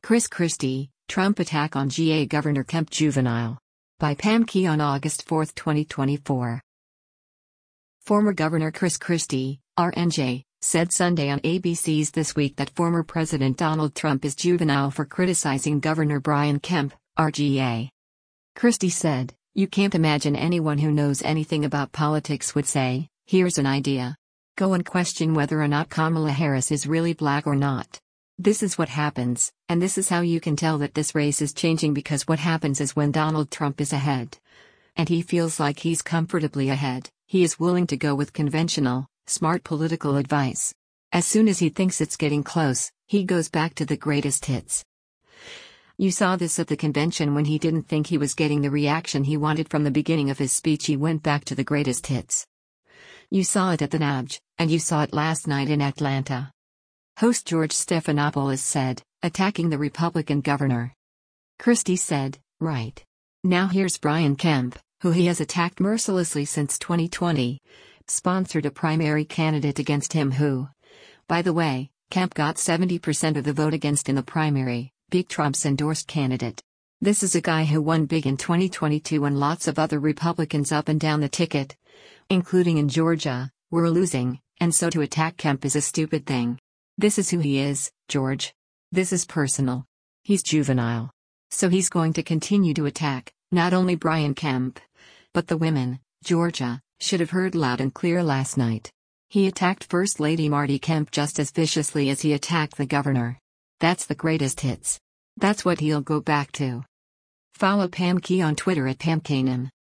Chris Christie, Trump attack on GA Governor Kemp juvenile. By Pam Key on August 4, 2024. Former Governor Chris Christie, RNJ, said Sunday on ABC's This Week that former President Donald Trump is juvenile for criticizing Governor Brian Kemp, RGA. Christie said, "You can't imagine anyone who knows anything about politics would say, 'Here's an idea. Go and question whether or not Kamala Harris is really black or not.' This is what happens, and this is how you can tell that this race is changing, because what happens is when Donald Trump is ahead, and he feels like he's comfortably ahead, he is willing to go with conventional, smart political advice. As soon as he thinks it's getting close, he goes back to the greatest hits. You saw this at the convention when he didn't think he was getting the reaction he wanted from the beginning of his speech. He went back to the greatest hits. You saw it at the NABJ, and you saw it last night in Atlanta." Host George Stephanopoulos said, attacking the Republican governor. Christie said, "Right. Now here's Brian Kemp, who he has attacked mercilessly since 2020, sponsored a primary candidate against him who, by the way, Kemp got 70% of the vote against in the primary, big Trump's endorsed candidate. This is a guy who won big in 2022 and lots of other Republicans up and down the ticket, including in Georgia, were losing, and so to attack Kemp is a stupid thing. This is who he is, George. This is personal. He's juvenile. So he's going to continue to attack, not only Brian Kemp, but the women. Georgia should have heard loud and clear last night. He attacked First Lady Marty Kemp just as viciously as he attacked the governor. That's the greatest hits. That's what he'll go back to." Follow Pam Key on Twitter at PamKanem.